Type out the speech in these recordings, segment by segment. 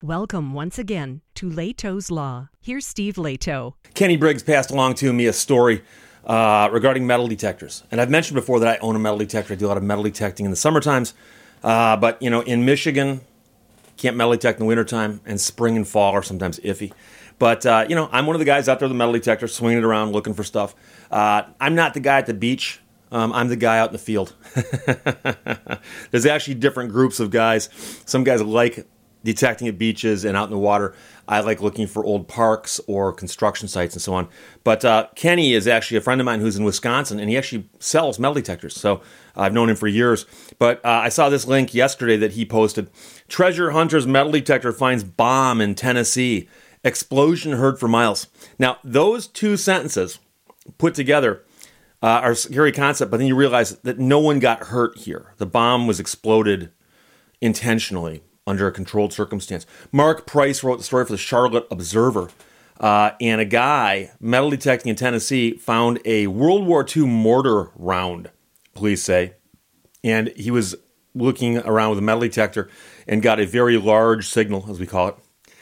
Welcome once again to Lehto's Law. Here's Steve Lehto. Kenny Briggs passed along to me a story regarding metal detectors. And I've mentioned before that I own a metal detector. I do a lot of metal detecting in the summer times. But, in Michigan, can't metal detect in the wintertime, and spring and fall are sometimes iffy. But, I'm one of the guys out there with a metal detector, swinging it around, looking for stuff. I'm not the guy at the beach. I'm the guy out in the field. There's actually different groups of guys. Some guys like detecting at beaches and out in the water. I like looking for old parks or construction sites and so on. But Kenny is actually a friend of mine who's in Wisconsin, and he actually sells metal detectors. So I've known him for years. But I saw this link yesterday that he posted. Treasure hunter's metal detector finds bomb in Tennessee. Explosion heard for miles. Now, those two sentences put together are a scary concept, but then you realize that no one got hurt here. The bomb was exploded intentionally under a controlled circumstance. Mark Price wrote the story for the Charlotte Observer, and a guy metal detecting in Tennessee found a World War II mortar round, police say, and he was looking around with a metal detector and got a very large signal, as we call it.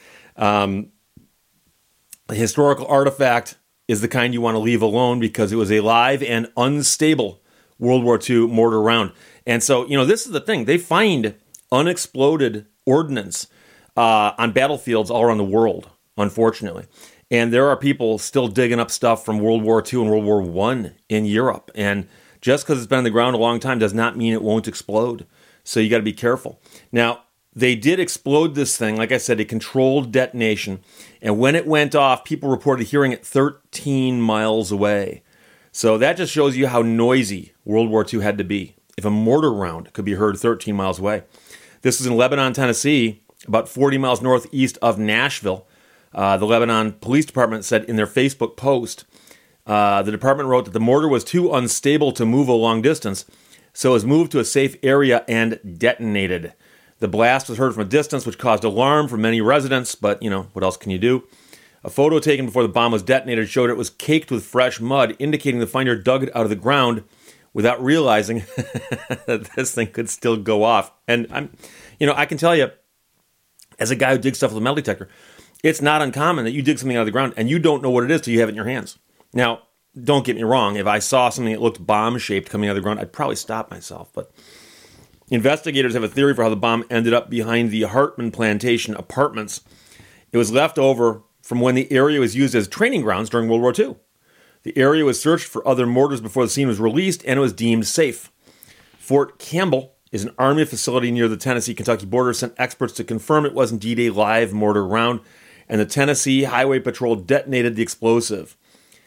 A historical artifact is the kind you want to leave alone because it was a live and unstable World War II mortar round. And so, this is the thing. They find unexploded ordnance on battlefields all around the world, unfortunately. And there are people still digging up stuff from World War II and World War I in Europe. And just because it's been on the ground a long time does not mean it won't explode. So you got to be careful. Now, they did explode this thing, like I said, a controlled detonation. And when it went off, people reported hearing it 13 miles away. So that just shows you how noisy World War II had to be if a mortar round could be heard 13 miles away. This is in Lebanon, Tennessee, about 40 miles northeast of Nashville. The Lebanon Police Department said in their Facebook post, the department wrote that the mortar was too unstable to move a long distance, so it was moved to a safe area and detonated. The blast was heard from a distance, which caused alarm for many residents, but, what else can you do? A photo taken before the bomb was detonated showed it was caked with fresh mud, indicating the finder dug it out of the ground without realizing that this thing could still go off. And I can tell you, as a guy who digs stuff with a metal detector, it's not uncommon that you dig something out of the ground and you don't know what it is till you have it in your hands. Now, don't get me wrong. If I saw something that looked bomb-shaped coming out of the ground, I'd probably stop myself, but investigators have a theory for how the bomb ended up behind the Hartman Plantation apartments. It was left over from when the area was used as training grounds during World War II. The area was searched for other mortars before the scene was released, and it was deemed safe. Fort Campbell is an Army facility near the Tennessee-Kentucky border, sent experts to confirm it was indeed a live mortar round, and the Tennessee Highway Patrol detonated the explosive.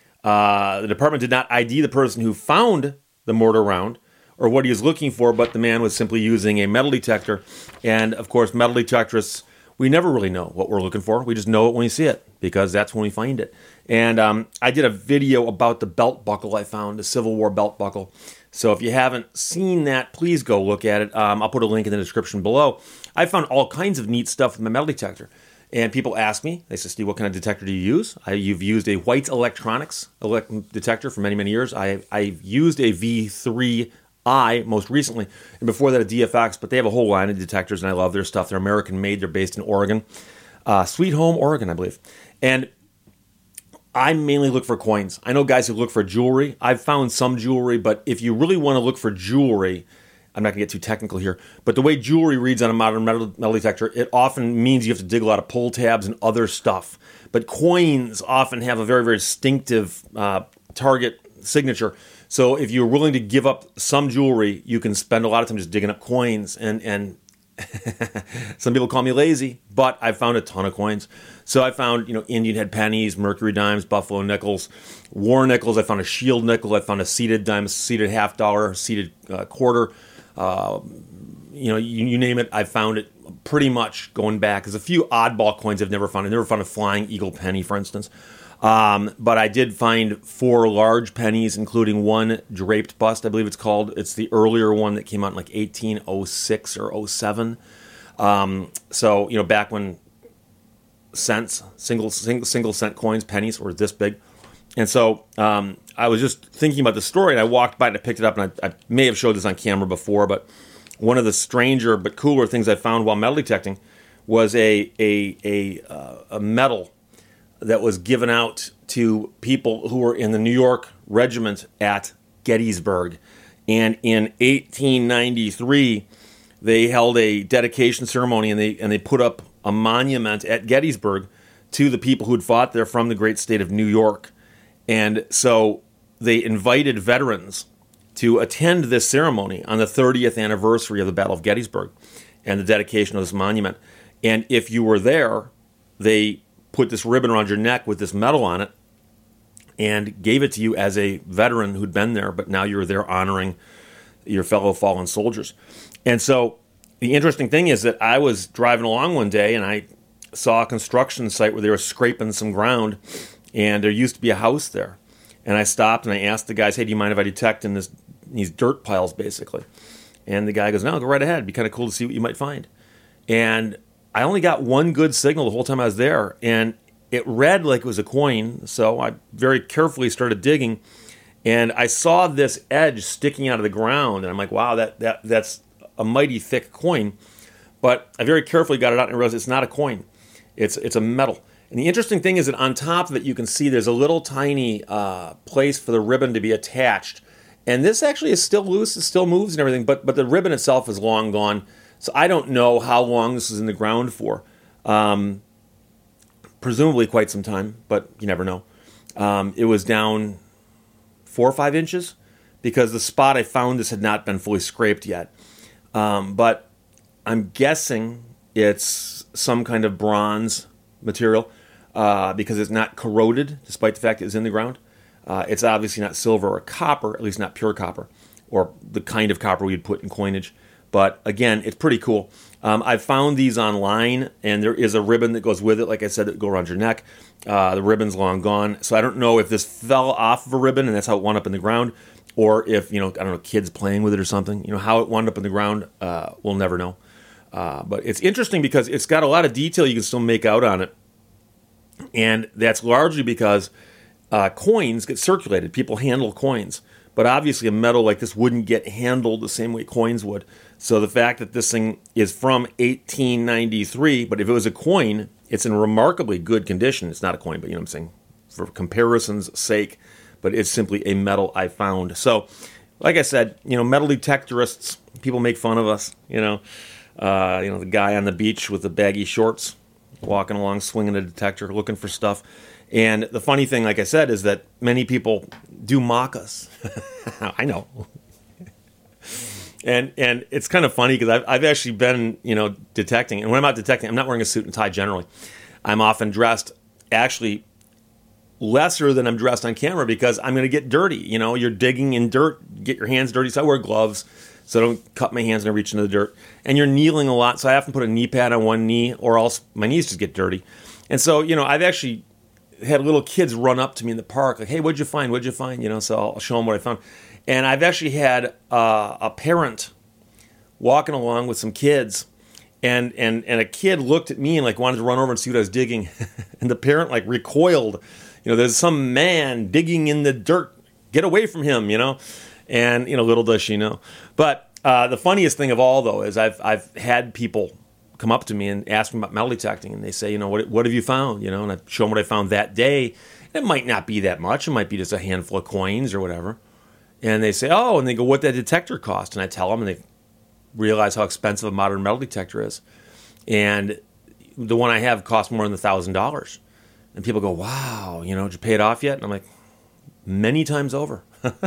The department did not ID the person who found the mortar round, or what he was looking for, but the man was simply using a metal detector. And, of course, metal detectorists, we never really know what we're looking for. We just know it when we see it, because that's when we find it. And I did a video about the belt buckle I found, the Civil War belt buckle. So if you haven't seen that, please go look at it. I'll put a link in the description below. I found all kinds of neat stuff with my metal detector. And people ask me, they say, Steve, what kind of detector do you use? You've used a White Electronics detector for many, many years. I've used a V3 most recently, and before that a DFX, but they have a whole line of detectors, and I love their stuff. They're American-made. They're based in Oregon. Sweet Home, Oregon, I believe. And I mainly look for coins. I know guys who look for jewelry. I've found some jewelry, but if you really want to look for jewelry, I'm not going to get too technical here, but the way jewelry reads on a modern metal detector, it often means you have to dig a lot of pull tabs and other stuff. But coins often have a very, very distinctive target signature. So if you're willing to give up some jewelry, you can spend a lot of time just digging up coins. And some people call me lazy, but I found a ton of coins. So I found, Indian head pennies, mercury dimes, buffalo nickels, war nickels. I found a shield nickel. I found a seated dime, seated $50, seated quarter. You name it, I found it pretty much going back. There's a few oddball coins I've never found. I never found a flying eagle penny, for instance. But I did find 4 large pennies, including one draped bust, I believe it's called. It's the earlier one that came out in like 1806 or 07. So, back when cents, single cent coins, pennies were this big. And so I was just thinking about the story, and I walked by and I picked it up, and I may have showed this on camera before, but one of the stranger but cooler things I found while metal detecting was a medal that was given out to people who were in the New York Regiment at Gettysburg. And in 1893, they held a dedication ceremony, and they put up a monument at Gettysburg to the people who had fought there from the great state of New York. And so they invited veterans to attend this ceremony on the 30th anniversary of the Battle of Gettysburg and the dedication of this monument. And if you were there, they put this ribbon around your neck with this medal on it and gave it to you as a veteran who'd been there, but now you're there honoring your fellow fallen soldiers. And so the interesting thing is that I was driving along one day and I saw a construction site where they were scraping some ground, and there used to be a house there. And I stopped and I asked the guys, hey, do you mind if I detect in these dirt piles, basically? And the guy goes, no, go right ahead. It'd be kind of cool to see what you might find. And I only got one good signal the whole time I was there, and it read like it was a coin, so I very carefully started digging, and I saw this edge sticking out of the ground, and I'm like, wow, that's a mighty thick coin. But I very carefully got it out and realized it's not a coin. It's a medal. And the interesting thing is that on top of it, you can see there's a little tiny place for the ribbon to be attached. And this actually is still loose, it still moves and everything, but the ribbon itself is long gone. So I don't know how long this is in the ground for. Presumably quite some time, but you never know. It was down 4 or 5 inches because the spot I found this had not been fully scraped yet. But I'm guessing it's some kind of bronze material because it's not corroded, despite the fact it's in the ground. It's obviously not silver or copper, at least not pure copper, or the kind of copper we'd put in coinage. But again, it's pretty cool. I've found these online, and there is a ribbon that goes with it, like I said, that would go around your neck. The ribbon's long gone, so I don't know if this fell off of a ribbon and that's how it wound up in the ground, or if, kids playing with it or something. How it wound up in the ground, we'll never know. But it's interesting because it's got a lot of detail you can still make out on it, and that's largely because coins get circulated. People handle coins. But obviously a metal like this wouldn't get handled the same way coins would. So the fact that this thing is from 1893, but if it was a coin, it's in remarkably good condition. It's not a coin, but you know what I'm saying, for comparison's sake. But it's simply a medal I found. So, like I said, metal detectorists, people make fun of us. The guy on the beach with the baggy shorts, walking along, swinging a detector, looking for stuff. And the funny thing, like I said, is that many people do mock us. I know. And it's kind of funny because I've actually been, detecting. And when I'm out detecting, I'm not wearing a suit and tie generally. I'm often dressed actually lesser than I'm dressed on camera because I'm going to get dirty. You're digging in dirt, get your hands dirty. So I wear gloves so I don't cut my hands and I reach into the dirt. And you're kneeling a lot, so I often put a knee pad on one knee or else my knees just get dirty. And so, I've actually had little kids run up to me in the park like, hey, what'd you find? So I'll show them what I found. And I've actually had a parent walking along with some kids, and a kid looked at me and wanted to run over and see what I was digging. And the parent recoiled. There's some man digging in the dirt. Get away from him, And, little does she know. But the funniest thing of all, though, is I've had people come up to me and ask me about metal detecting, and they say, what have you found? And I show them what I found that day. It might not be that much. It might be just a handful of coins or whatever. And they say, oh, and they go, what that detector cost? And I tell them, and they realize how expensive a modern metal detector is. And the one I have costs more than $1,000. And people go, wow, did you pay it off yet? And I'm like, many times over.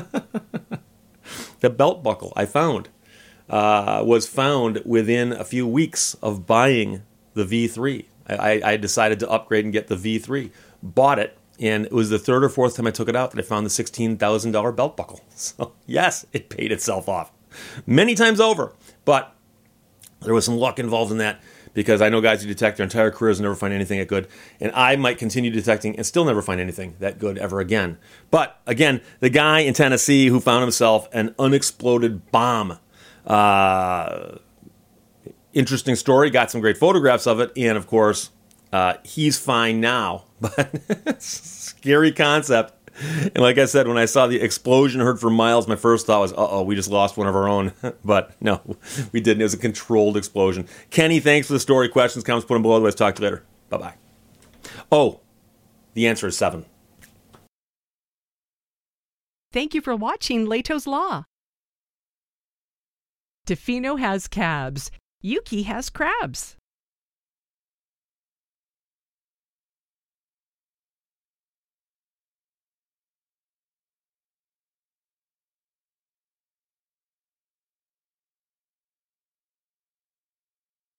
The belt buckle I found was found within a few weeks of buying the V3. I decided to upgrade and get the V3. Bought it, and it was the third or fourth time I took it out that I found the $16,000 belt buckle. So, yes, it paid itself off many times over. But there was some luck involved in that because I know guys who detect their entire careers and never find anything that good. And I might continue detecting and still never find anything that good ever again. But, again, the guy in Tennessee who found himself an unexploded bomb. Interesting story, got some great photographs of it, and of course, he's fine now, but scary concept And like I said, when I saw the explosion heard for miles, my first thought was, uh-oh, we just lost one of our own. But no, we didn't. It was a controlled explosion. Kenny, thanks for the story. Questions, comments, put them below. Otherwise, talk to you later. Bye-bye. Oh, the answer is 7. Thank you for watching Leto's Law. Tofino has cabs. Yuki has crabs.